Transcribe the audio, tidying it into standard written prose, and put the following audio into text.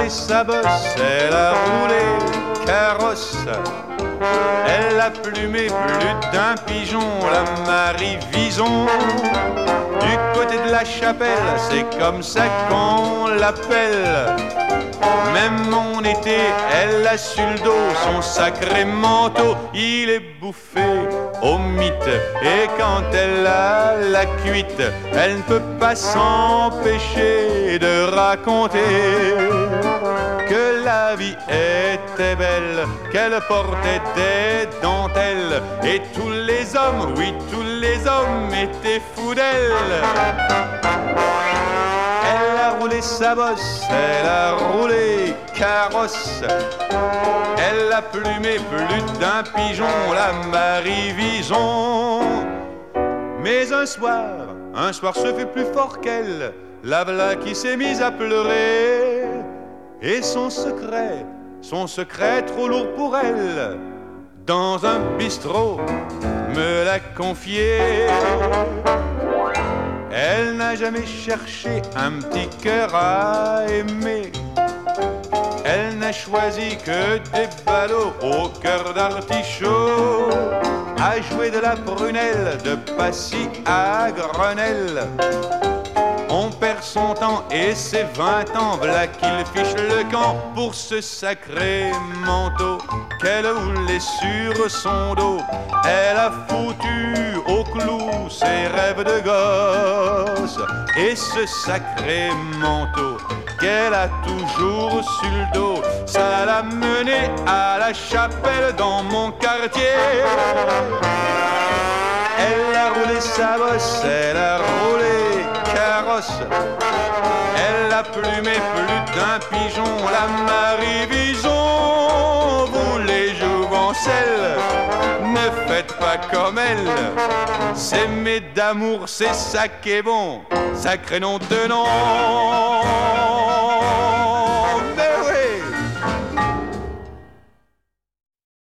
sa bosse, elle a roulé carrosse. Elle a plumé plus d'un pigeon, la Marie Vison. Du côté de la chapelle, c'est comme ça qu'on l'appelle. Même en été, elle a sur le dos son sacré manteau. Il est bouffé au mythe, et quand elle a la cuite, elle ne peut pas s'empêcher de raconter que la vie était belle, qu'elle portait des dentelles, et tous les hommes, oui tous les hommes étaient fous d'elle. Elle a roulé sa bosse, elle a roulé carrosse. Elle a plumé plus d'un pigeon, la Marie Vison. Mais un soir se fait plus fort qu'elle, la v'là qui s'est mise à pleurer. Et son secret trop lourd pour elle, dans un bistrot me l'a confié. Elle n'a jamais cherché un petit cœur à aimer. Elle n'a choisi que des ballots au cœur d'artichaut, à jouer de la prunelle de Passy à Grenelle. On perd son temps et ses 20 ans, v'là qu'il fiche le camp pour ce sacré manteau qu'elle roulait sur son dos. Elle a foutu au clou ses rêves de gosse, et ce sacré manteau qu'elle a toujours sur le dos, ça l'a menée à la chapelle dans mon quartier. Elle a roulé sa bosse, elle a roulé carrosse. Elle a plumé plus d'un pigeon, la Marie Vison. Vous les jouvencelles, ne faites pas comme elle. S'aimer d'amour, c'est ça qui est bon, sacré nom de nom.